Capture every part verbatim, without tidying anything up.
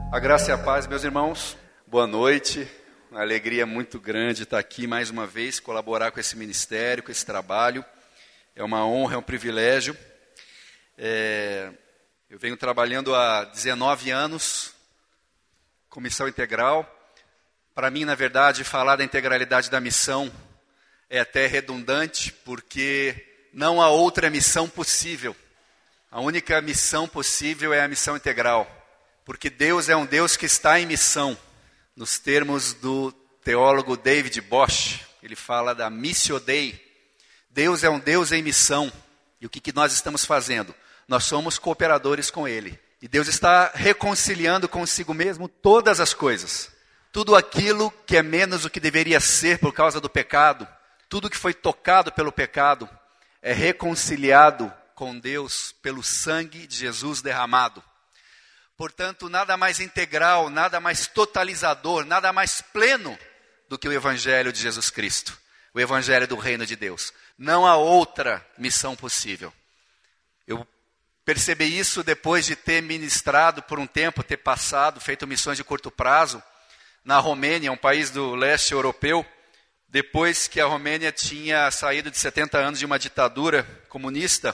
A graça e a paz, meus irmãos. Boa noite. Uma alegria muito grande estar aqui mais uma vez, colaborar com esse ministério, com esse trabalho. É uma honra, é um privilégio. É... Eu venho trabalhando há dezenove anos com missão integral. Para mim, na verdade, falar da integralidade da missão é até redundante, porque não há outra missão possível. A única missão possível é a missão integral. Porque Deus é um Deus que está em missão. Nos termos do teólogo David Bosch, ele fala da missio Dei. Deus é um Deus em missão. E o que, que nós estamos fazendo? Nós somos cooperadores com Ele. E Deus está reconciliando consigo mesmo todas as coisas. Tudo aquilo que é menos do que deveria ser por causa do pecado, tudo que foi tocado pelo pecado, é reconciliado com Deus pelo sangue de Jesus derramado. Portanto, nada mais integral, nada mais totalizador, nada mais pleno do que o Evangelho de Jesus Cristo. O Evangelho do Reino de Deus. Não há outra missão possível. Eu percebi isso depois de ter ministrado por um tempo, ter passado, feito missões de curto prazo, na Romênia, um país do leste europeu, depois que a Romênia tinha saído de setenta anos de uma ditadura comunista,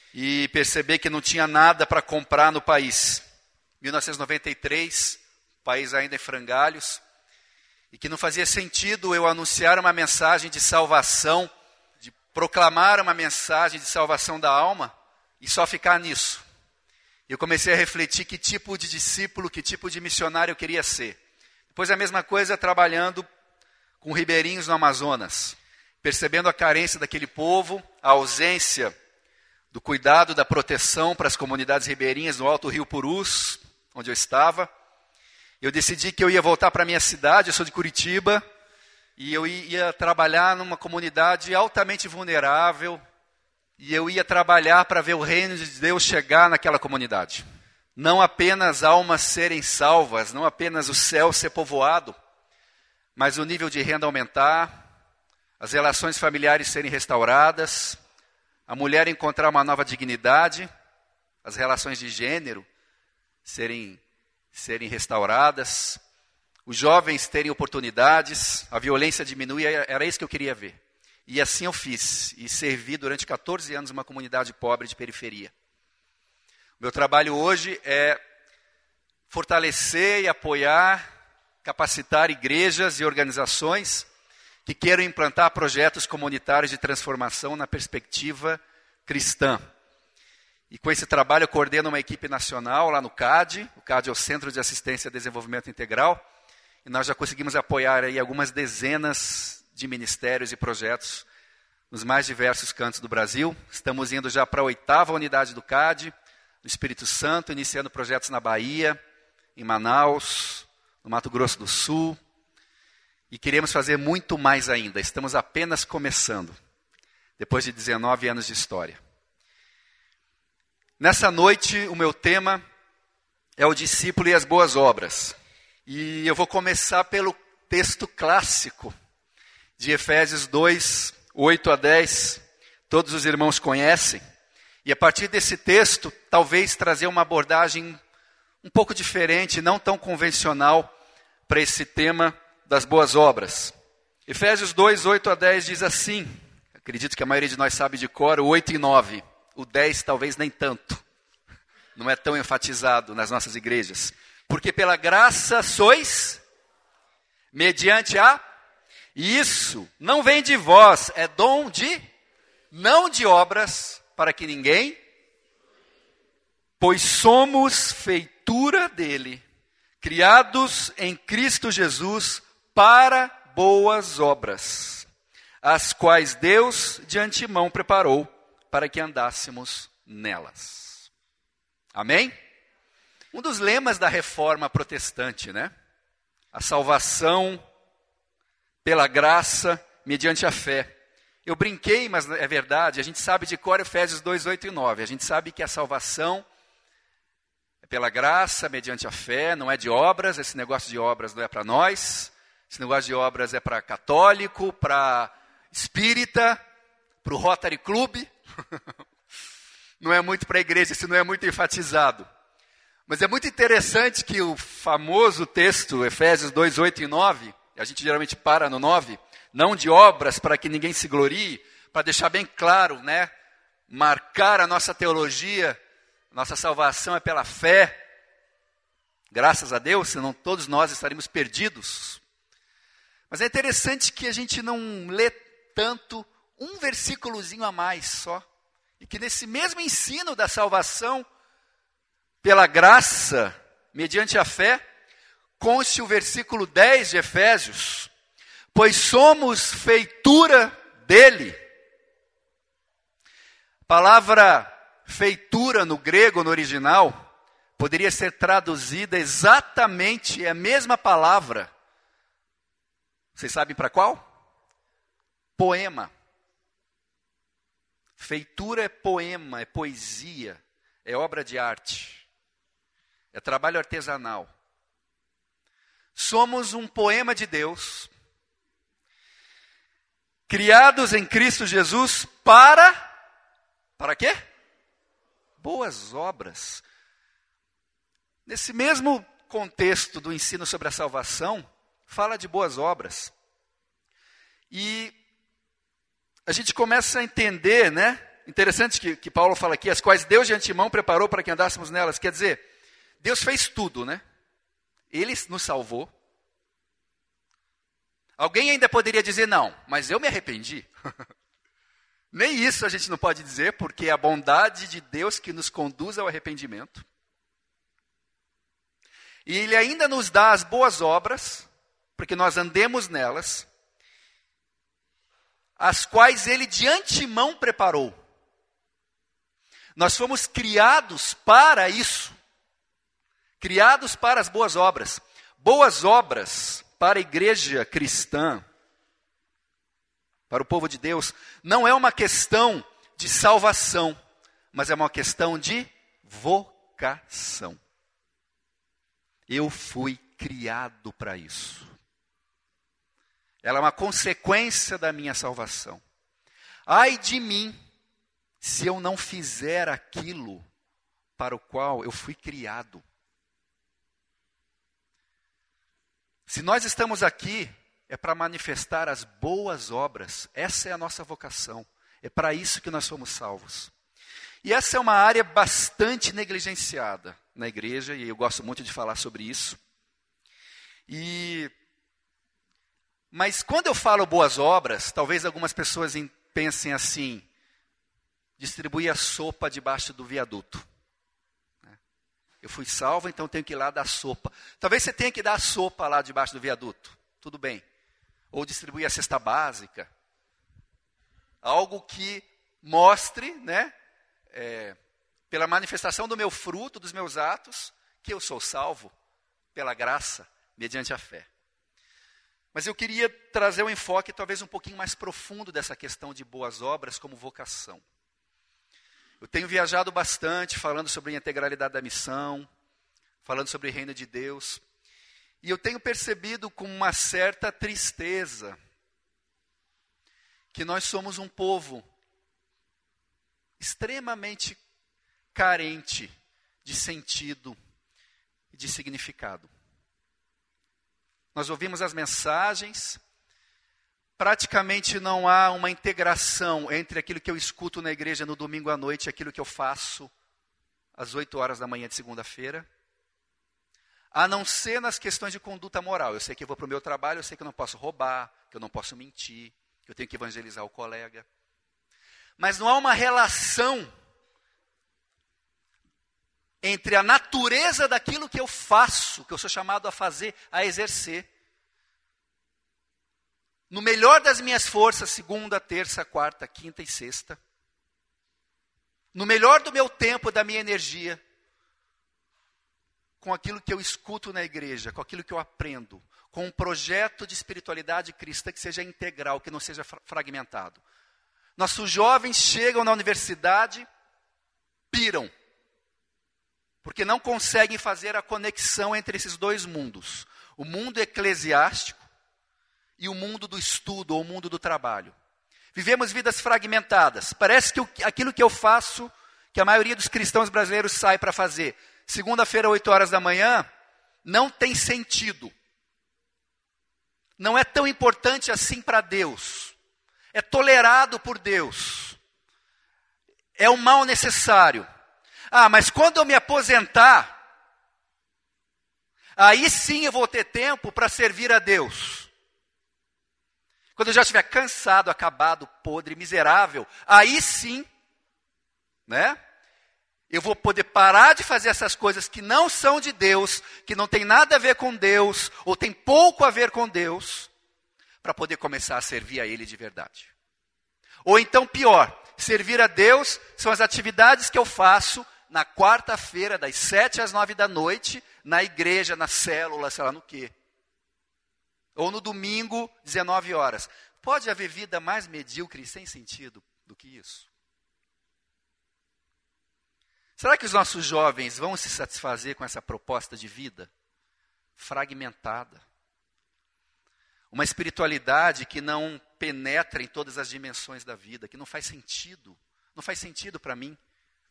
e percebi que não tinha nada para comprar no país. mil novecentos e noventa e três, o país ainda em frangalhos, e que não fazia sentido eu anunciar uma mensagem de salvação, de proclamar uma mensagem de salvação da alma, e só ficar nisso. Eu comecei a refletir que tipo de discípulo, que tipo de missionário eu queria ser. Depois a mesma coisa trabalhando com ribeirinhos no Amazonas, percebendo a carência daquele povo, a ausência do cuidado, da proteção para as comunidades ribeirinhas no Alto Rio Purus, onde eu estava. Eu decidi que eu ia voltar para a minha cidade, eu sou de Curitiba, e eu ia trabalhar numa comunidade altamente vulnerável, e eu ia trabalhar para ver o reino de Deus chegar naquela comunidade. Não apenas almas serem salvas, não apenas o céu ser povoado, mas o nível de renda aumentar, as relações familiares serem restauradas, a mulher encontrar uma nova dignidade, as relações de gênero serem, serem restauradas, os jovens terem oportunidades, a violência diminuir, era isso que eu queria ver. E assim eu fiz, e servi durante quatorze anos uma comunidade pobre de periferia. O meu trabalho hoje é fortalecer e apoiar, capacitar igrejas e organizações que queiram implantar projetos comunitários de transformação na perspectiva cristã. E com esse trabalho eu coordeno uma equipe nacional lá no C A D, o C A D é o Centro de Assistência e Desenvolvimento Integral, e nós já conseguimos apoiar aí algumas dezenas de ministérios e projetos nos mais diversos cantos do Brasil. Estamos indo já para a oitava unidade do C A D, no Espírito Santo, iniciando projetos na Bahia, em Manaus, no Mato Grosso do Sul, e queremos fazer muito mais ainda. Estamos apenas começando, depois de dezenove anos de história. Nessa noite, o meu tema é o discípulo e as boas obras. E eu vou começar pelo texto clássico de Efésios dois, oito a dez. Todos os irmãos conhecem. E a partir desse texto, talvez trazer uma abordagem um pouco diferente, não tão convencional, para esse tema das boas obras. Efésios dois, oito a dez diz assim, acredito que a maioria de nós sabe de cor, o oito e nove. O dez talvez nem tanto, não é tão enfatizado nas nossas igrejas. Porque pela graça sois, mediante a, e isso não vem de vós, é dom de, não de obras, para que ninguém, pois somos feitura dele, criados em Cristo Jesus para boas obras, as quais Deus de antemão preparou para que andássemos nelas. Amém? Um dos lemas da reforma protestante, né? A salvação pela graça mediante a fé. Eu brinquei, mas é verdade, a gente sabe de cor Efésios dois, oito e nove. A gente sabe que a salvação é pela graça mediante a fé, não é de obras. Esse negócio de obras não é para nós. Esse negócio de obras é para católico, para espírita, para o Rotary Club. Não é muito para a igreja, isso não é muito enfatizado. Mas é muito interessante que o famoso texto, Efésios dois, oito e nove, a gente geralmente para no nove, não de obras para que ninguém se glorie, para deixar bem claro, né? Marcar a nossa teologia, nossa salvação é pela fé. Graças a Deus, senão todos nós estaríamos perdidos. Mas é interessante que a gente não lê tanto um versículozinho a mais só. E que nesse mesmo ensino da salvação, pela graça, mediante a fé, conste o versículo dez de Efésios, pois somos feitura dele. A palavra feitura no grego, no original, poderia ser traduzida exatamente, é a mesma palavra. Vocês sabem para qual? Poema. Feitura é poema, é poesia, é obra de arte, é trabalho artesanal. Somos um poema de Deus, criados em Cristo Jesus para, para quê? Boas obras. Nesse mesmo contexto do ensino sobre a salvação, fala de boas obras. E a gente começa a entender, né? Interessante que, que Paulo fala aqui, as quais Deus de antemão preparou para que andássemos nelas. Quer dizer, Deus fez tudo, né? Ele nos salvou. Alguém ainda poderia dizer, não, mas eu me arrependi. Nem isso a gente não pode dizer, porque é a bondade de Deus que nos conduz ao arrependimento. E Ele ainda nos dá as boas obras, porque nós andemos nelas, as quais Ele de antemão preparou. Nós fomos criados para isso. Criados para as boas obras. Boas obras para a igreja cristã, para o povo de Deus, não é uma questão de salvação, mas é uma questão de vocação. Eu fui criado para isso. Ela é uma consequência da minha salvação. Ai de mim, se eu não fizer aquilo para o qual eu fui criado. Se nós estamos aqui, é para manifestar as boas obras. Essa é a nossa vocação. É para isso que nós somos salvos. E essa é uma área bastante negligenciada na igreja, e eu gosto muito de falar sobre isso. E, mas quando eu falo boas obras, talvez algumas pessoas pensem assim, distribuir a sopa debaixo do viaduto. Eu fui salvo, então tenho que ir lá dar sopa. Talvez você tenha que dar a sopa lá debaixo do viaduto. Tudo bem. Ou distribuir a cesta básica. Algo que mostre, né, é, pela manifestação do meu fruto, dos meus atos, que eu sou salvo pela graça, mediante a fé. Mas eu queria trazer um enfoque talvez um pouquinho mais profundo dessa questão de boas obras como vocação. Eu tenho viajado bastante, falando sobre a integralidade da missão, falando sobre o reino de Deus. E eu tenho percebido com uma certa tristeza que nós somos um povo extremamente carente de sentido e de significado. Nós ouvimos as mensagens, praticamente não há uma integração entre aquilo que eu escuto na igreja no domingo à noite e aquilo que eu faço às oito horas da manhã de segunda-feira. A não ser nas questões de conduta moral. Eu sei que eu vou para o meu trabalho, eu sei que eu não posso roubar, que eu não posso mentir, que eu tenho que evangelizar o colega. Mas não há uma relação entre a natureza daquilo que eu faço, que eu sou chamado a fazer, a exercer. No melhor das minhas forças, segunda, terça, quarta, quinta e sexta. No melhor do meu tempo, da minha energia. Com aquilo que eu escuto na igreja, com aquilo que eu aprendo. Com um projeto de espiritualidade cristã que seja integral, que não seja fragmentado. Nossos jovens chegam na universidade, piram. Porque não conseguem fazer a conexão entre esses dois mundos. O mundo eclesiástico e o mundo do estudo, ou o mundo do trabalho. Vivemos vidas fragmentadas. Parece que o, aquilo que eu faço, que a maioria dos cristãos brasileiros sai para fazer, segunda-feira, oito horas da manhã, não tem sentido. Não é tão importante assim para Deus. É tolerado por Deus. É um mal necessário. Ah, mas quando eu me aposentar, aí sim eu vou ter tempo para servir a Deus. Quando eu já estiver cansado, acabado, podre, miserável, aí sim, né? Eu vou poder parar de fazer essas coisas que não são de Deus, que não tem nada a ver com Deus, ou tem pouco a ver com Deus, para poder começar a servir a Ele de verdade. Ou então pior, servir a Deus são as atividades que eu faço na quarta-feira, das sete às nove da noite, na igreja, na célula, sei lá no quê. Ou no domingo, dezenove horas. Pode haver vida mais medíocre e sem sentido do que isso? Será que os nossos jovens vão se satisfazer com essa proposta de vida fragmentada? Uma espiritualidade que não penetra em todas as dimensões da vida, que não faz sentido. Não faz sentido para mim.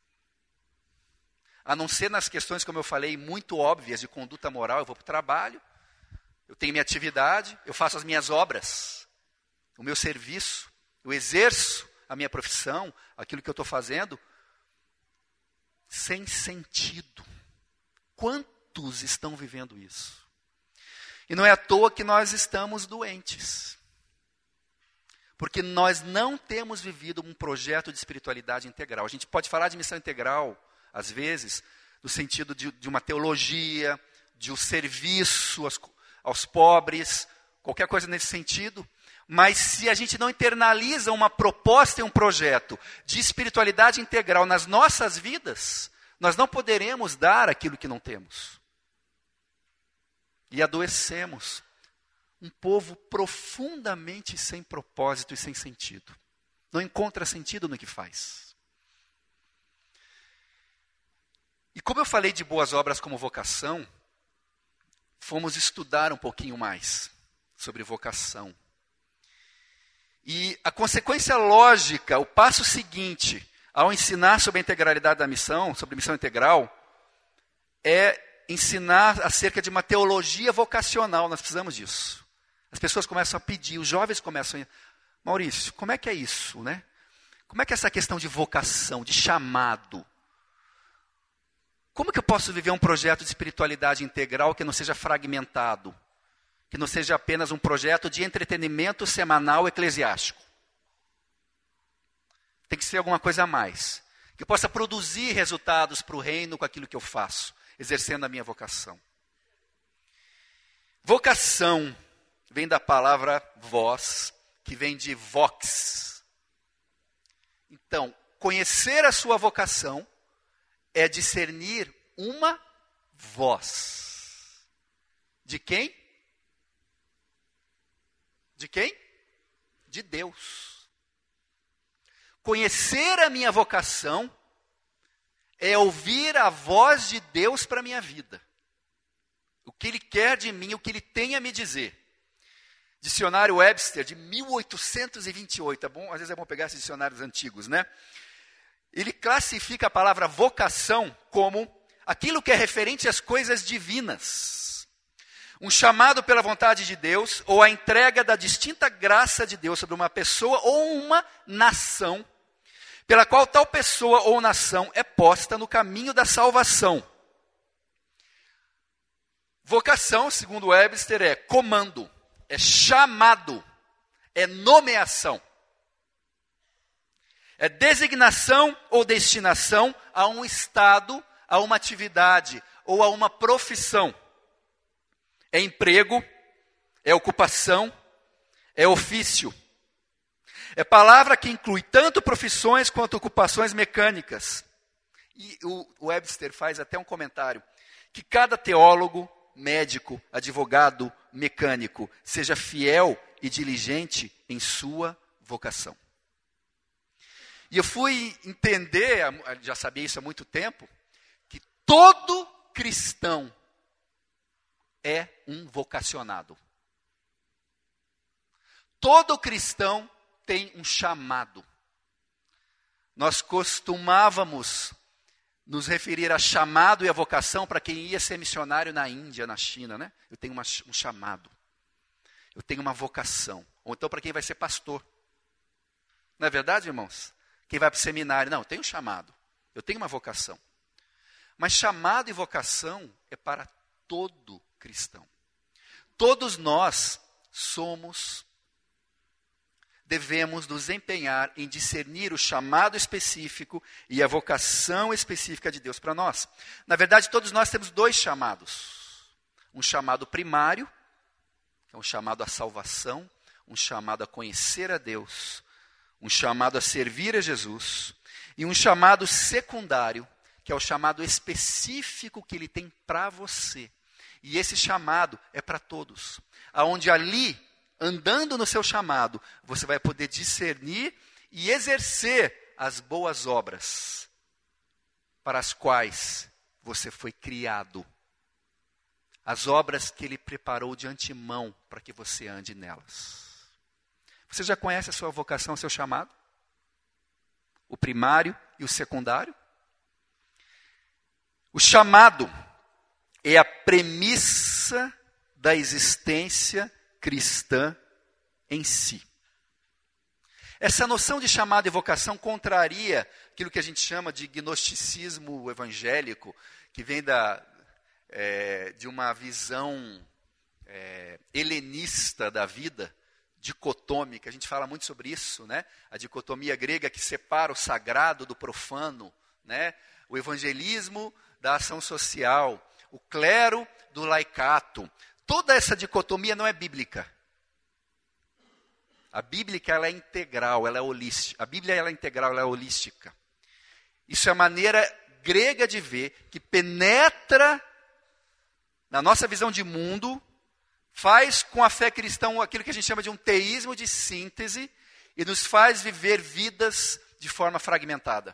A não ser nas questões, como eu falei, muito óbvias de conduta moral. Eu vou para o trabalho, eu tenho minha atividade, eu faço as minhas obras, o meu serviço, eu exerço a minha profissão, aquilo que eu estou fazendo, sem sentido. Quantos estão vivendo isso? E não é à toa que nós estamos doentes. Porque nós não temos vivido um projeto de espiritualidade integral. A gente pode falar de missão integral, às vezes, no sentido de, de uma teologia, de um serviço aos, aos pobres, qualquer coisa nesse sentido. Mas se a gente não internaliza uma proposta e um projeto de espiritualidade integral nas nossas vidas, nós não poderemos dar aquilo que não temos. E adoecemos. Um povo profundamente sem propósito e sem sentido. Não encontra sentido no que faz. E como eu falei de boas obras como vocação, fomos estudar um pouquinho mais sobre vocação. E a consequência lógica, o passo seguinte, ao ensinar sobre a integralidade da missão, sobre missão integral, é ensinar acerca de uma teologia vocacional. Nós precisamos disso. As pessoas começam a pedir, os jovens começam a... Maurício, como é que é isso, né? Como é que é essa questão de vocação, de chamado? Como que eu posso viver um projeto de espiritualidade integral que não seja fragmentado? Que não seja apenas um projeto de entretenimento semanal eclesiástico? Tem que ser alguma coisa a mais. Que eu possa produzir resultados para o reino com aquilo que eu faço, exercendo a minha vocação. Vocação vem da palavra voz, que vem de vox. Então, conhecer a sua vocação é discernir uma voz. De quem? De quem? De Deus. Conhecer a minha vocação é ouvir a voz de Deus para a minha vida. O que Ele quer de mim, o que Ele tem a me dizer. Dicionário Webster, de mil oitocentos e vinte e oito. É bom, às vezes é bom pegar esses dicionários antigos, né? Ele classifica a palavra vocação como aquilo que é referente às coisas divinas. Um chamado pela vontade de Deus, ou a entrega da distinta graça de Deus sobre uma pessoa ou uma nação, pela qual tal pessoa ou nação é posta no caminho da salvação. Vocação, segundo Webster, é comando, é chamado, é nomeação. É designação ou destinação a um estado, a uma atividade ou a uma profissão. É emprego, é ocupação, é ofício. É palavra que inclui tanto profissões quanto ocupações mecânicas. E o Webster faz até um comentário, que cada teólogo, médico, advogado, mecânico, seja fiel e diligente em sua vocação. E eu fui entender, já sabia isso há muito tempo, que todo cristão é um vocacionado. Todo cristão tem um chamado. Nós costumávamos nos referir a chamado e a vocação para quem ia ser missionário na Índia, na China, né? Eu tenho uma, um chamado. Eu tenho uma vocação. Ou então para quem vai ser pastor. Não é verdade, irmãos? Quem vai para o seminário. Não, eu tenho um chamado. Eu tenho uma vocação. Mas chamado e vocação é para todo cristão. Todos nós somos, devemos nos empenhar em discernir o chamado específico e a vocação específica de Deus para nós. Na verdade, todos nós temos dois chamados. Um chamado primário, que é um chamado à salvação, um chamado a conhecer a Deus, um chamado a servir a Jesus, e um chamado secundário, que é o chamado específico que Ele tem para você. E esse chamado é para todos. Aonde ali, andando no seu chamado, você vai poder discernir e exercer as boas obras para as quais você foi criado. As obras que Ele preparou de antemão para que você ande nelas. Você já conhece a sua vocação, o seu chamado? O primário e o secundário? O chamado é a premissa da existência cristã em si. Essa noção de chamado e vocação contraria aquilo que a gente chama de gnosticismo evangélico, que vem da, é, de uma visão é, helenista da vida, dicotômica. A gente fala muito sobre isso, né? A dicotomia grega que separa o sagrado do profano, né? O evangelismo da ação social, o clero do laicato. Toda essa dicotomia não é bíblica. A Bíblia ela é integral, ela é holística. A Bíblia ela é integral, ela é holística. Isso é a maneira grega de ver que penetra na nossa visão de mundo, faz com a fé cristã aquilo que a gente chama de um teísmo de síntese e nos faz viver vidas de forma fragmentada.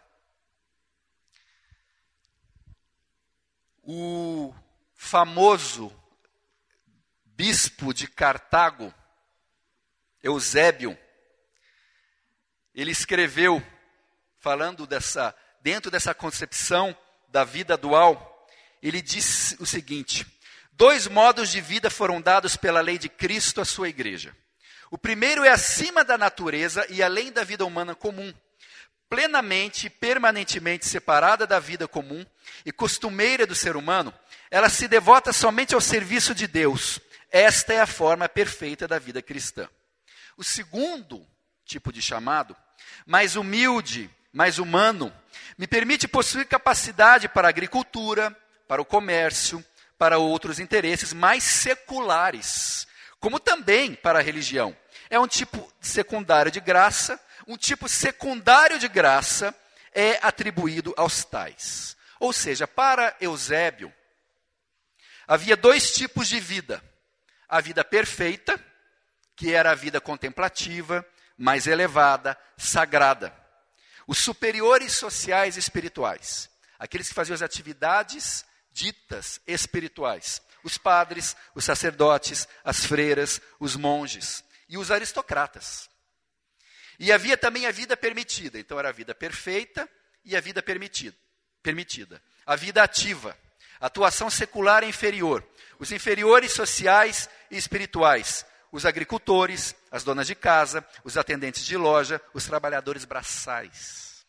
O famoso bispo de Cartago, Eusébio, ele escreveu, falando dessa, dentro dessa concepção da vida dual, ele disse o seguinte: dois modos de vida foram dados pela lei de Cristo à sua igreja. O primeiro é acima da natureza e além da vida humana comum, plenamente e permanentemente separada da vida comum e costumeira do ser humano, ela se devota somente ao serviço de Deus. Esta é a forma perfeita da vida cristã. O segundo tipo de chamado, mais humilde, mais humano, me permite possuir capacidade para a agricultura, para o comércio, para outros interesses mais seculares, como também para a religião. É um tipo secundário de graça, um tipo secundário de graça é atribuído aos tais. Ou seja, para Eusébio, havia dois tipos de vida. A vida perfeita, que era a vida contemplativa, mais elevada, sagrada. Os superiores sociais e espirituais, aqueles que faziam as atividades ditas espirituais. Os padres, os sacerdotes, as freiras, os monges e os aristocratas. E havia também a vida permitida. Então era a vida perfeita e a vida permitida. permitida. A vida ativa, atuação secular inferior. Os inferiores sociais e espirituais. Os agricultores, as donas de casa, os atendentes de loja, os trabalhadores braçais.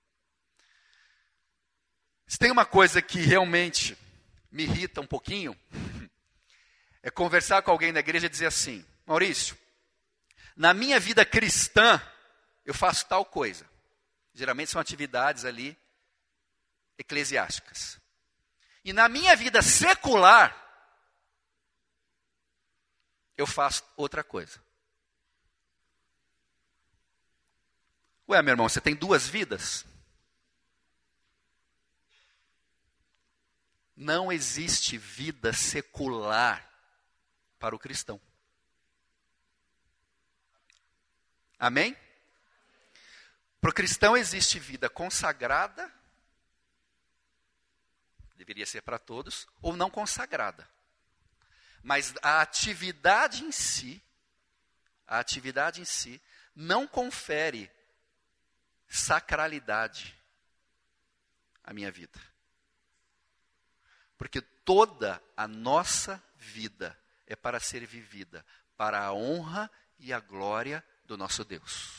Se tem uma coisa que realmente me irrita um pouquinho, é conversar com alguém na igreja e dizer assim: Maurício, na minha vida cristã, eu faço tal coisa. Geralmente são atividades ali eclesiásticas. E na minha vida secular, eu faço outra coisa. Ué, meu irmão, você tem duas vidas? Não existe vida secular para o cristão. Amém? Para o cristão existe vida consagrada, deveria ser para todos, ou não consagrada. Mas a atividade em si, a atividade em si, não confere sacralidade a minha vida. Porque toda a nossa vida é para ser vivida para a honra e a glória do nosso Deus.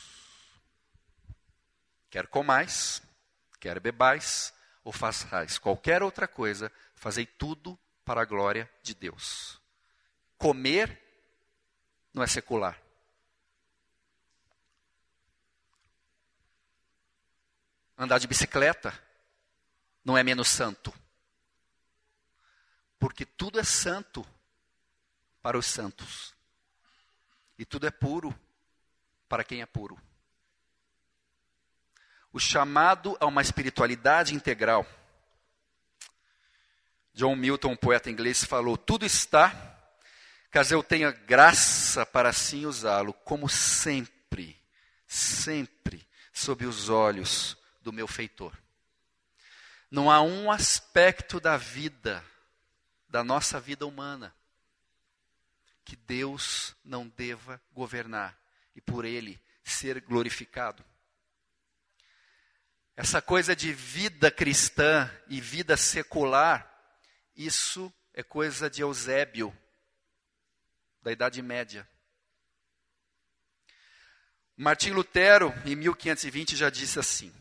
Quer comais, quer bebais, ou façais qualquer outra coisa, fazei tudo para a glória de Deus. Comer não é secular. Andar de bicicleta não é menos santo. Porque tudo é santo para os santos. E tudo é puro para quem é puro. O chamado a uma espiritualidade integral. John Milton, um poeta inglês, falou: tudo está, caso eu tenha graça para assim usá-lo, como sempre, sempre, sob os olhos do meu feitor. Não há um aspecto da vida, da nossa vida humana, que Deus não deva governar e por Ele ser glorificado. Essa coisa de vida cristã e vida secular, isso é coisa de Eusébio, da Idade Média. Martim Lutero, em mil quinhentos e vinte, já disse assim: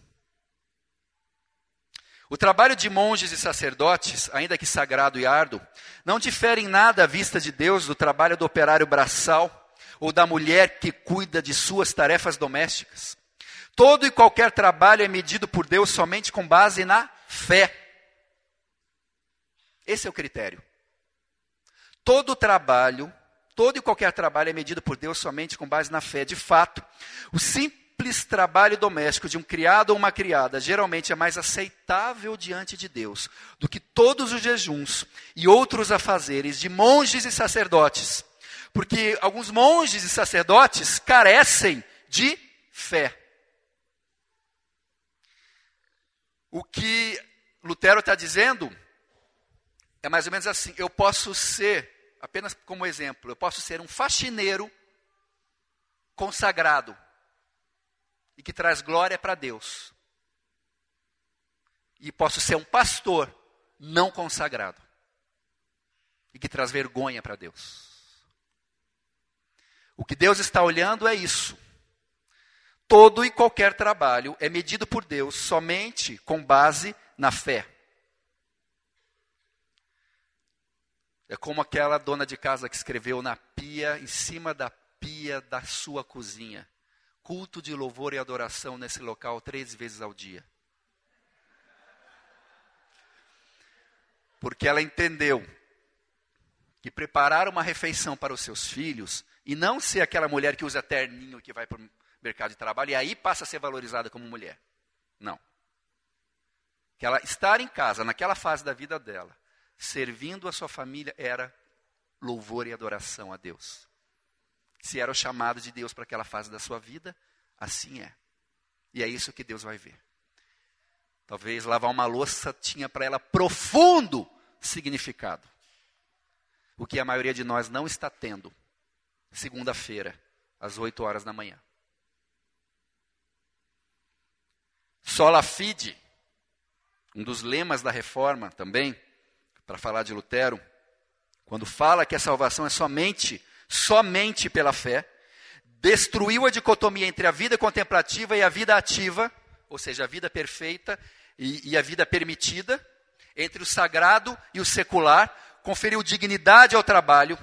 o trabalho de monges e sacerdotes, ainda que sagrado e árduo, não difere em nada à vista de Deus do trabalho do operário braçal ou da mulher que cuida de suas tarefas domésticas. Todo e qualquer trabalho é medido por Deus somente com base na fé. Esse é o critério. Todo trabalho, todo e qualquer trabalho é medido por Deus somente com base na fé. De fato, o simples trabalho doméstico de um criado ou uma criada geralmente é mais aceitável diante de Deus do que todos os jejuns e outros afazeres de monges e sacerdotes. Porque alguns monges e sacerdotes carecem de fé. O que Lutero está dizendo é mais ou menos assim: eu posso ser, apenas como exemplo, eu posso ser um faxineiro consagrado e que traz glória para Deus. E posso ser um pastor não consagrado e que traz vergonha para Deus. O que Deus está olhando é isso. Todo e qualquer trabalho é medido por Deus somente com base na fé. É como aquela dona de casa que escreveu na pia, em cima da pia da sua cozinha: culto de louvor e adoração nesse local três vezes ao dia. Porque ela entendeu que preparar uma refeição para os seus filhos, e não ser aquela mulher que usa terninho que vai para o mercado de trabalho e aí passa a ser valorizada como mulher. Não. Que ela estar em casa, naquela fase da vida dela, servindo a sua família, era louvor e adoração a Deus. Se era o chamado de Deus para aquela fase da sua vida, assim é. E é isso que Deus vai ver. Talvez lavar uma louça tinha para ela profundo significado. O que a maioria de nós não está tendo. Segunda-feira, às oito horas da manhã. Sola fide, um dos lemas da Reforma também, para falar de Lutero, quando fala que a salvação é somente, somente pela fé, destruiu a dicotomia entre a vida contemplativa e a vida ativa, ou seja, a vida perfeita e, e a vida permitida, entre o sagrado e o secular, conferiu dignidade ao trabalho.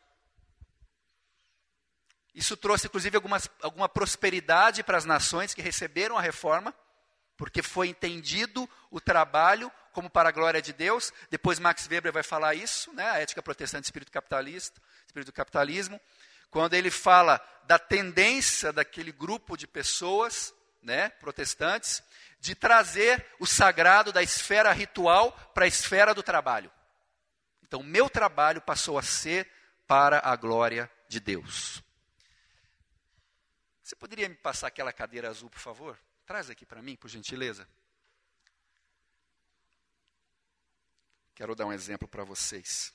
Isso trouxe, inclusive, algumas, alguma prosperidade para as nações que receberam a Reforma, porque foi entendido o trabalho como para a glória de Deus. Depois Max Weber vai falar isso, né? A ética protestante, espírito capitalista, espírito do capitalismo, quando ele fala da tendência daquele grupo de pessoas, né, protestantes, de trazer o sagrado da esfera ritual para a esfera do trabalho. Então, meu trabalho passou a ser para a glória de Deus. Você poderia me passar aquela cadeira azul, por favor? Traz aqui para mim, por gentileza. Quero dar um exemplo para vocês.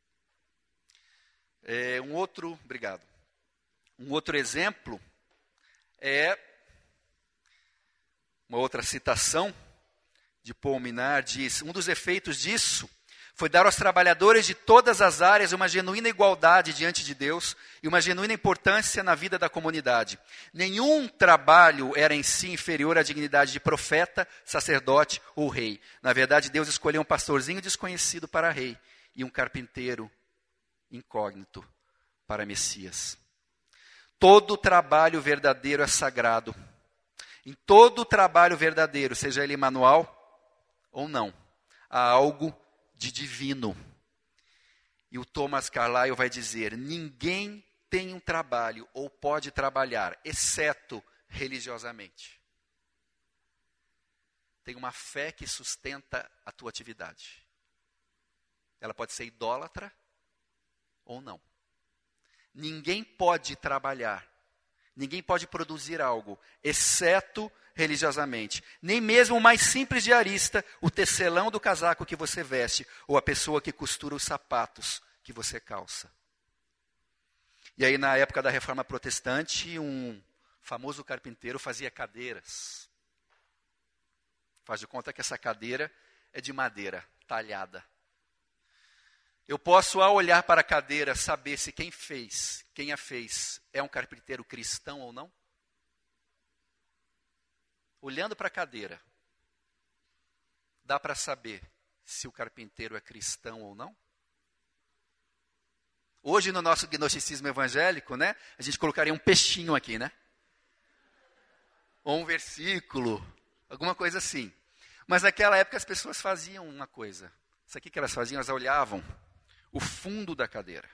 É, um outro, obrigado. Um outro exemplo é uma outra citação de Paul Minard diz: um dos efeitos disso foi dar aos trabalhadores de todas as áreas uma genuína igualdade diante de Deus e uma genuína importância na vida da comunidade. Nenhum trabalho era em si inferior à dignidade de profeta, sacerdote ou rei. Na verdade, Deus escolheu um pastorzinho desconhecido para rei e um carpinteiro incógnito para Messias. Todo trabalho verdadeiro é sagrado. Em todo trabalho verdadeiro, seja ele manual ou não, há algo de divino. E o Thomas Carlyle vai dizer: ninguém tem um trabalho ou pode trabalhar, exceto religiosamente. Tem uma fé que sustenta a tua atividade. Ela pode ser idólatra ou não. Ninguém pode trabalhar, ninguém pode produzir algo, exceto religiosamente. Nem mesmo o mais simples diarista, o tecelão do casaco que você veste, ou a pessoa que costura os sapatos que você calça. E aí, na época da Reforma Protestante, um famoso carpinteiro fazia cadeiras. Faz de conta que essa cadeira é de madeira, talhada. Eu posso, ao olhar para a cadeira, saber se quem fez, quem a fez, é um carpinteiro cristão ou não? Olhando para a cadeira, dá para saber se o carpinteiro é cristão ou não? Hoje, no nosso gnosticismo evangélico, né, a gente colocaria um peixinho aqui, né? Ou um versículo, alguma coisa assim. Mas naquela época as pessoas faziam uma coisa. Isso aqui que elas faziam, elas olhavam o fundo da cadeira.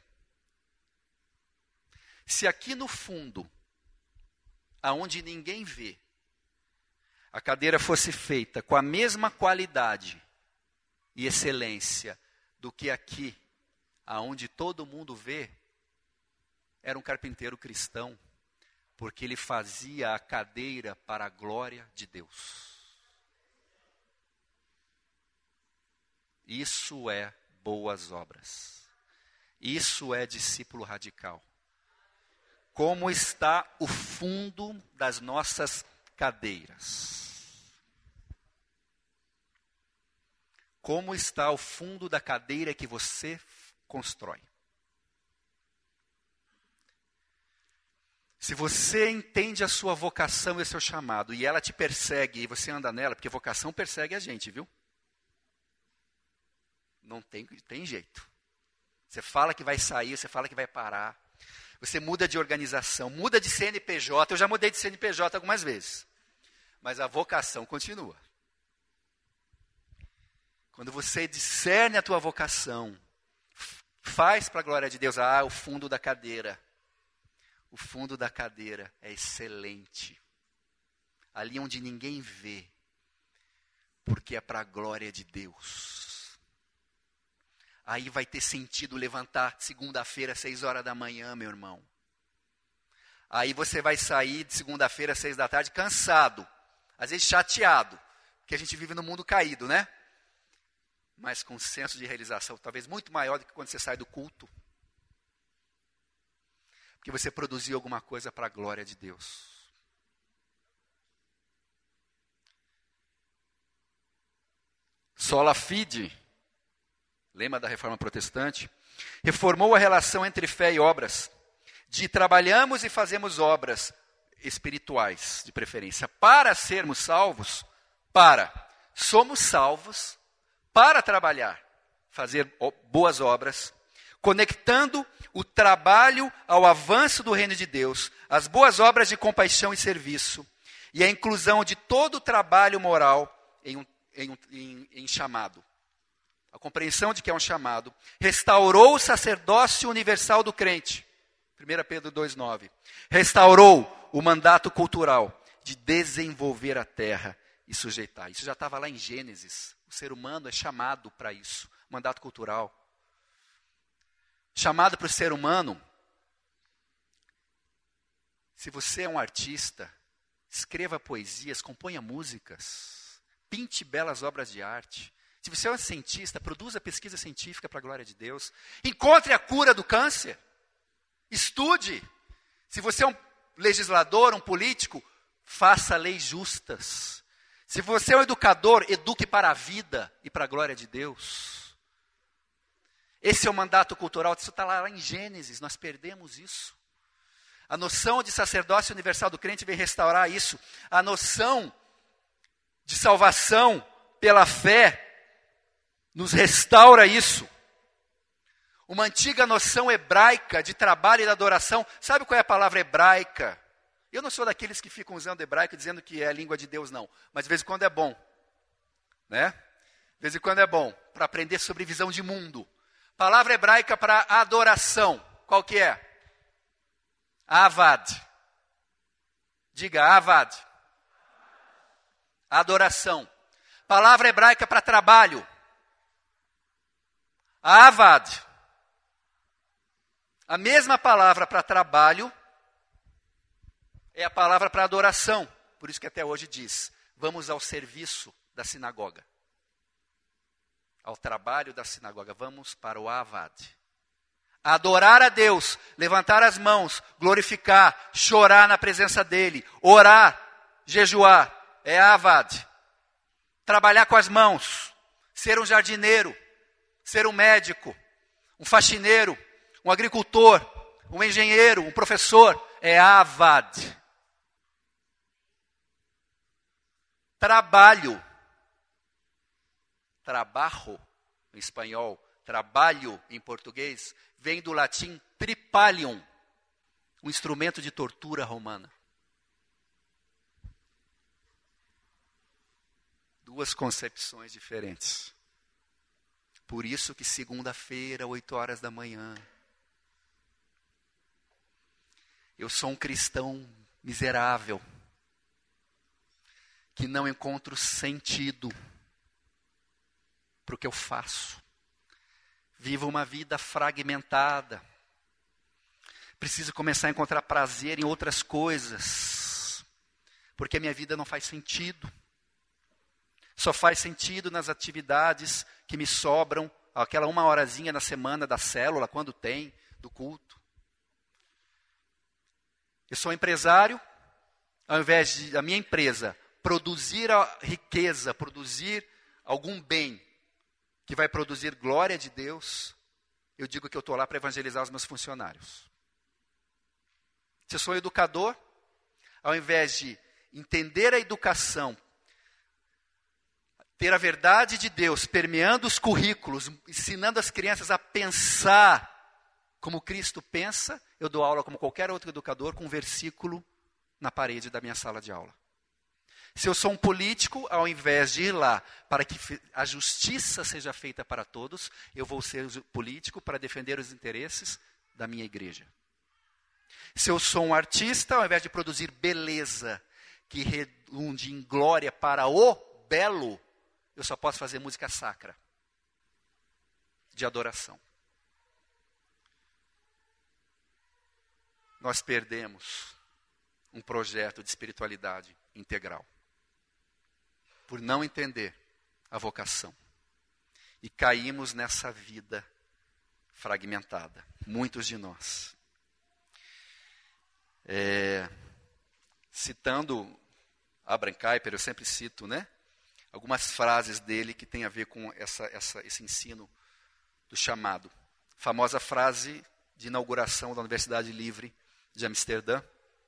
Se aqui no fundo, aonde ninguém vê, a cadeira fosse feita com a mesma qualidade e excelência do que aqui, aonde todo mundo vê, era um carpinteiro cristão, porque ele fazia a cadeira para a glória de Deus. Isso é boas obras. Isso é discípulo radical. Como está o fundo das nossas cadeiras? Como está o fundo da cadeira que você constrói? Se você entende a sua vocação e o seu chamado, e ela te persegue, e você anda nela, porque vocação persegue a gente, viu? Não tem, tem jeito. Você fala que vai sair, você fala que vai parar. Você muda de organização, muda de C N P J. Eu já mudei de C N P J algumas vezes. Mas a vocação continua. Quando você discerne a tua vocação, faz para a glória de Deus. Ah, o fundo da cadeira. O fundo da cadeira é excelente. Ali onde ninguém vê. Porque é para a glória de Deus. Aí vai ter sentido levantar segunda-feira, seis horas da manhã, meu irmão. Aí você vai sair de segunda-feira, seis da tarde, cansado. Às vezes chateado. Porque a gente vive num mundo caído, né? Mas com um senso de realização talvez muito maior do que quando você sai do culto. Porque você produziu alguma coisa para a glória de Deus. Sola Fide, lema da Reforma Protestante, reformou a relação entre fé e obras, de trabalhamos e fazemos obras espirituais, de preferência, para sermos salvos, para, somos salvos, para trabalhar, fazer boas obras, conectando o trabalho ao avanço do reino de Deus, as boas obras de compaixão e serviço, e a inclusão de todo o trabalho moral em, um, em, um, em, em chamado. A compreensão de que é um chamado, restaurou o sacerdócio universal do crente. primeira Pedro dois, nove. Restaurou o mandato cultural de desenvolver a terra e sujeitar. Isso já estava lá em Gênesis. O ser humano é chamado para isso. Mandato cultural. Chamado para o ser humano. Se você é um artista, escreva poesias, componha músicas, pinte belas obras de arte. Se você é um cientista, produza pesquisa científica para a glória de Deus. Encontre a cura do câncer. Estude. Se você é um legislador, um político, faça leis justas. Se você é um educador, eduque para a vida e para a glória de Deus. Esse é o mandato cultural, isso está lá em Gênesis, nós perdemos isso. A noção de sacerdócio universal do crente vem restaurar isso. A noção de salvação pela fé nos restaura isso. Uma antiga noção hebraica de trabalho e de adoração. Sabe qual é a palavra hebraica? Eu não sou daqueles que ficam usando hebraico dizendo que é a língua de Deus, não. Mas de vez em quando é bom. Né? De vez em quando é bom. Para aprender sobre visão de mundo. Palavra hebraica para adoração. Qual que é? Avad. Diga, avad. Adoração. Palavra hebraica para trabalho. Avad. A mesma palavra para trabalho é a palavra para adoração. Por isso que até hoje diz, vamos ao serviço da sinagoga. Ao trabalho da sinagoga. Vamos para o avad. Adorar a Deus, levantar as mãos, glorificar, chorar na presença dEle, orar, jejuar, é avad. Trabalhar com as mãos, ser um jardineiro, ser um médico, um faxineiro, um agricultor, um engenheiro, um professor, é avad. Trabalho, trabajo em espanhol, trabalho em português, vem do latim tripalium, um instrumento de tortura romana. Duas concepções diferentes. Por isso que segunda-feira, oito horas da manhã, eu sou um cristão miserável, que não encontro sentido para o que eu faço. Vivo uma vida fragmentada. Preciso começar a encontrar prazer em outras coisas, porque a minha vida não faz sentido. Só faz sentido nas atividades que me sobram, aquela uma horazinha na semana da célula, quando tem, do culto. Eu sou empresário, ao invés de da minha empresa produzir a riqueza, produzir algum bem que vai produzir glória de Deus, eu digo que eu estou lá para evangelizar os meus funcionários. Se eu sou educador, ao invés de entender a educação, ter a verdade de Deus permeando os currículos, ensinando as crianças a pensar como Cristo pensa, eu dou aula como qualquer outro educador com um versículo na parede da minha sala de aula. Se eu sou um político, ao invés de ir lá para que a justiça seja feita para todos, eu vou ser político para defender os interesses da minha igreja. Se eu sou um artista, ao invés de produzir beleza que redunde em glória para o belo, eu só posso fazer música sacra, de adoração. Nós perdemos um projeto de espiritualidade integral, por não entender a vocação. E caímos nessa vida fragmentada, muitos de nós. É, citando Abraham Kuyper, eu sempre cito, né? Algumas frases dele que tem a ver com essa, essa, esse ensino do chamado. Famosa frase de inauguração da Universidade Livre de Amsterdã.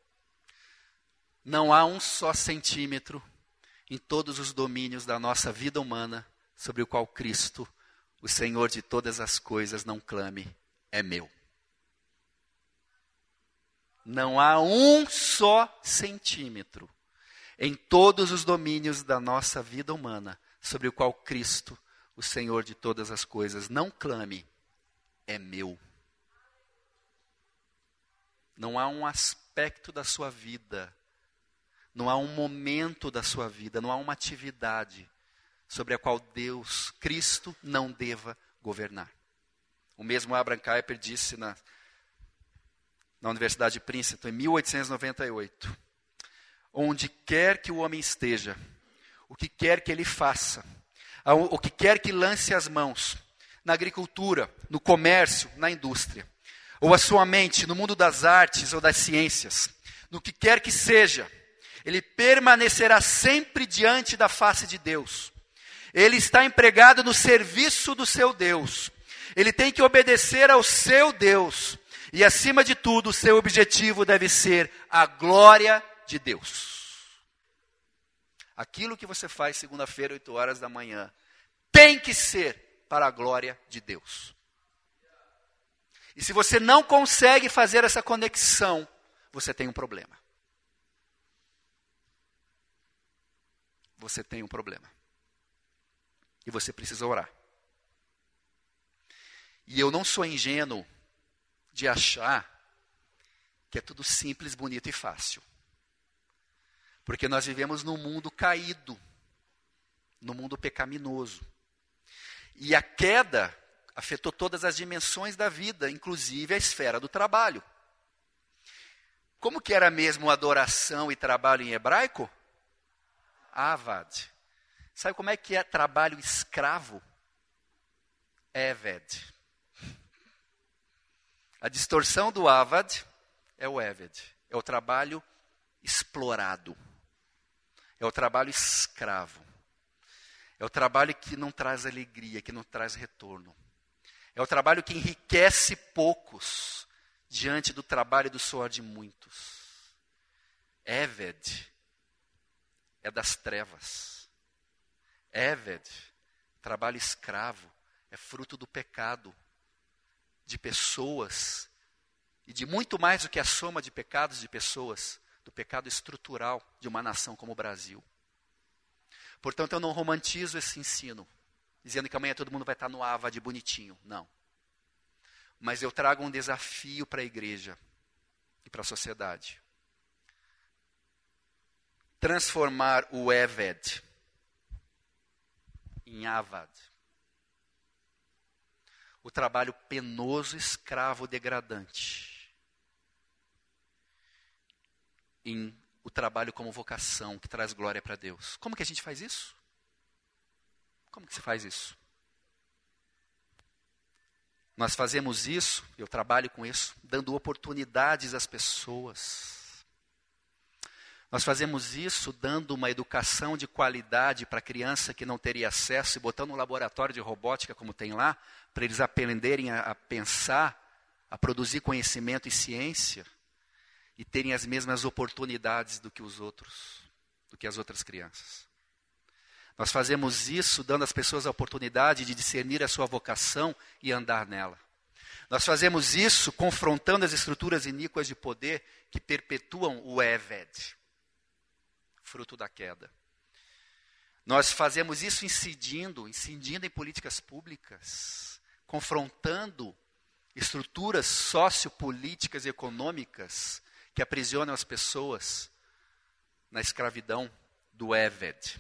Não há um só centímetro em todos os domínios da nossa vida humana sobre o qual Cristo, o Senhor de todas as coisas, não clame, é meu. Não há um só centímetro em todos os domínios da nossa vida humana, sobre o qual Cristo, o Senhor de todas as coisas, não clame, é meu. Não há um aspecto da sua vida, não há um momento da sua vida, não há uma atividade sobre a qual Deus, Cristo, não deva governar. O mesmo Abraham Kuyper disse na, na Universidade de Princeton, em mil oitocentos e noventa e oito, onde quer que o homem esteja, o que quer que ele faça, o que quer que lance as mãos, na agricultura, no comércio, na indústria, ou a sua mente no mundo das artes ou das ciências, no que quer que seja, ele permanecerá sempre diante da face de Deus. Ele está empregado no serviço do seu Deus. Ele tem que obedecer ao seu Deus. E, acima de tudo, o seu objetivo deve ser a glória de Deus. Aquilo que você faz segunda-feira, oito horas da manhã, tem que ser para a glória de Deus. E se você não consegue fazer essa conexão, você tem um problema. Você tem um problema. E você precisa orar. E eu não sou ingênuo de achar que é tudo simples, bonito e fácil. Porque nós vivemos num mundo caído, num mundo pecaminoso. E a queda afetou todas as dimensões da vida, inclusive a esfera do trabalho. Como que era mesmo adoração e trabalho em hebraico? Avad. Sabe como é que é trabalho escravo? Eved. A distorção do avad é o eved. É o trabalho explorado. É o trabalho escravo. É o trabalho que não traz alegria, que não traz retorno. É o trabalho que enriquece poucos diante do trabalho e do suor de muitos. Eved é das trevas. Eved, trabalho escravo, é fruto do pecado de pessoas e de muito mais do que a soma de pecados de pessoas, do pecado estrutural de uma nação como o Brasil. Portanto, eu não romantizo esse ensino, dizendo que amanhã todo mundo vai estar no avad bonitinho. Não. Mas eu trago um desafio para a igreja e para a sociedade. Transformar o eved em avad. O trabalho penoso, escravo, degradante. Em o trabalho como vocação, que traz glória para Deus. Como que a gente faz isso? Como que se faz isso? Nós fazemos isso, eu trabalho com isso, dando oportunidades às pessoas. Nós fazemos isso dando uma educação de qualidade para a criança que não teria acesso e botando um laboratório de robótica como tem lá, para eles aprenderem a, a pensar, a produzir conhecimento e ciência e terem as mesmas oportunidades do que os outros, do que as outras crianças. Nós fazemos isso dando às pessoas a oportunidade de discernir a sua vocação e andar nela. Nós fazemos isso confrontando as estruturas iníquas de poder que perpetuam o eved, fruto da queda. Nós fazemos isso incidindo, incidindo em políticas públicas, confrontando estruturas sociopolíticas e econômicas que aprisionam as pessoas na escravidão do eved.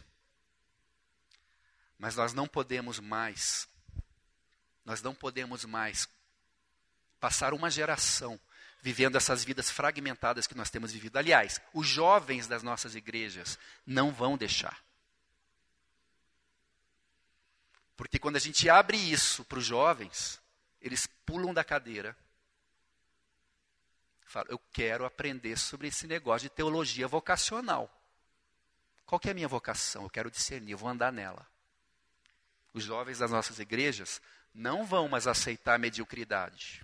Mas nós não podemos mais, nós não podemos mais passar uma geração vivendo essas vidas fragmentadas que nós temos vivido. Aliás, os jovens das nossas igrejas não vão deixar. Porque quando a gente abre isso para os jovens, eles pulam da cadeira. Falam, eu quero aprender sobre esse negócio de teologia vocacional. Qual que é a minha vocação? Eu quero discernir, eu vou andar nela. Os jovens das nossas igrejas não vão mais aceitar a mediocridade.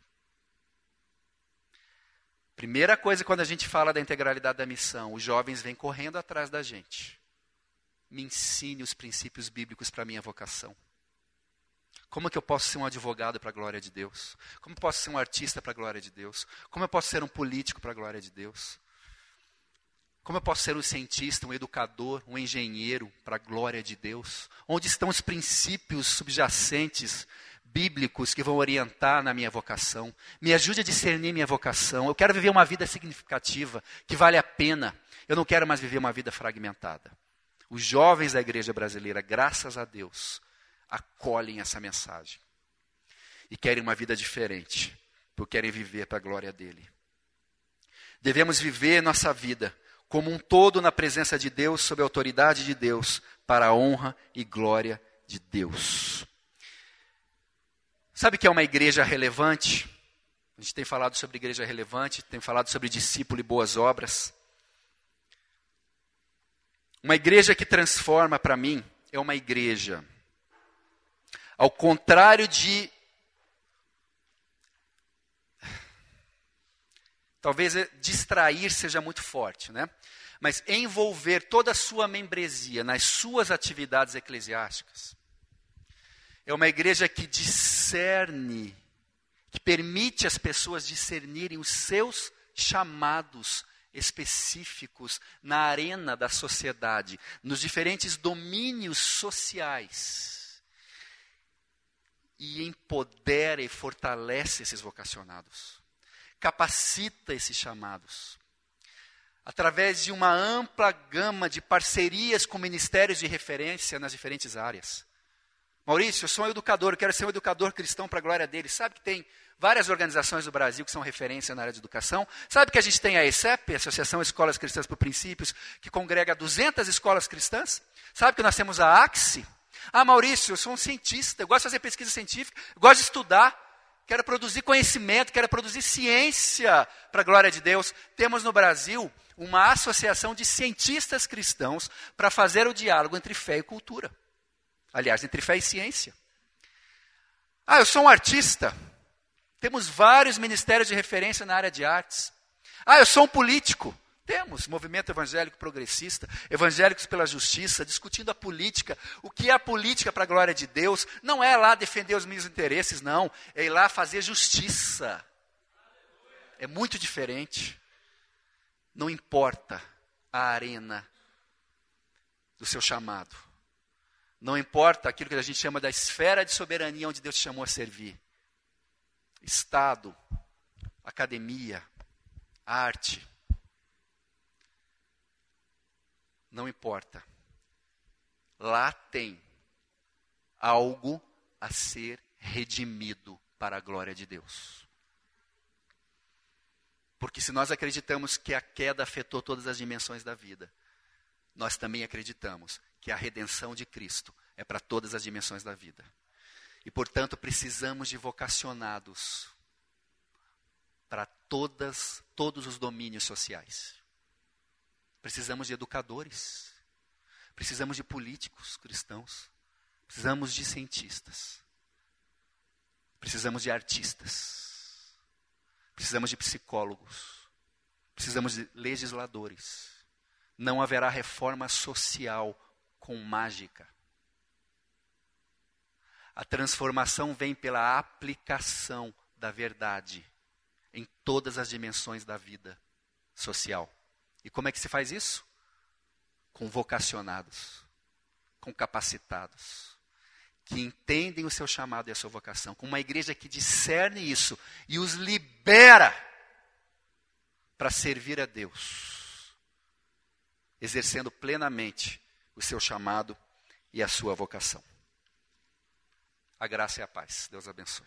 Primeira coisa, quando a gente fala da integralidade da missão, os jovens vêm correndo atrás da gente. Me ensine os princípios bíblicos para a minha vocação. Como que eu posso ser um advogado para a glória de Deus? Como eu posso ser um artista para a glória de Deus? Como eu posso ser um político para a glória de Deus? Como eu posso ser um cientista, um educador, um engenheiro para a glória de Deus? Onde estão os princípios subjacentes bíblicos que vão orientar na minha vocação? Me ajude a discernir minha vocação. Eu quero viver uma vida significativa, que vale a pena. Eu não quero mais viver uma vida fragmentada. Os jovens da igreja brasileira, graças a Deus, acolhem essa mensagem. E querem uma vida diferente, porque querem viver para a glória dele. Devemos viver nossa vida como um todo na presença de Deus, sob a autoridade de Deus, para a honra e glória de Deus. Sabe o que é uma igreja relevante? A gente tem falado sobre igreja relevante, tem falado sobre discípulo e boas obras. Uma igreja que transforma, para mim, é uma igreja, ao contrário de, talvez distrair seja muito forte, né? Mas envolver toda a sua membresia nas suas atividades eclesiásticas. É uma igreja que discerne, que permite às pessoas discernirem os seus chamados específicos na arena da sociedade, nos diferentes domínios sociais. E empodera e fortalece esses vocacionados. Capacita esses chamados. Através de uma ampla gama de parcerias com ministérios de referência nas diferentes áreas. Maurício, eu sou um educador, eu quero ser um educador cristão para a glória dele. Sabe que tem várias organizações do Brasil que são referência na área de educação? Sabe que a gente tem a ESEP, Associação Escolas Cristãs por Princípios, que congrega duzentas escolas cristãs? Sabe que nós temos a AXE? Ah, Maurício, eu sou um cientista, eu gosto de fazer pesquisa científica, eu gosto de estudar, quero produzir conhecimento, quero produzir ciência para a glória de Deus. Temos no Brasil uma associação de cientistas cristãos para fazer o diálogo entre fé e cultura. Aliás, entre fé e ciência. Ah, eu sou um artista. Temos vários ministérios de referência na área de artes. Ah, eu sou um político. Temos movimento evangélico progressista, evangélicos pela justiça, discutindo a política. O que é a política para a glória de Deus? Não é lá defender os meus interesses, não. É ir lá fazer justiça. É muito diferente. Não importa a arena do seu chamado. Não importa aquilo que a gente chama da esfera de soberania onde Deus te chamou a servir. Estado, academia, arte. Não importa. Lá tem algo a ser redimido para a glória de Deus. Porque se nós acreditamos que a queda afetou todas as dimensões da vida, nós também acreditamos que a redenção de Cristo é para todas as dimensões da vida. E, portanto, precisamos de vocacionados para todas, todos os domínios sociais. Precisamos de educadores. Precisamos de políticos cristãos. Precisamos de cientistas. Precisamos de artistas. Precisamos de psicólogos. Precisamos de legisladores. Não haverá reforma social com mágica. A transformação vem pela aplicação da verdade em todas as dimensões da vida social. E como é que se faz isso? Com vocacionados, com capacitados, que entendem o seu chamado e a sua vocação, com uma igreja que discerne isso e os libera para servir a Deus, exercendo plenamente o seu chamado e a sua vocação. A graça e a paz. Deus abençoe.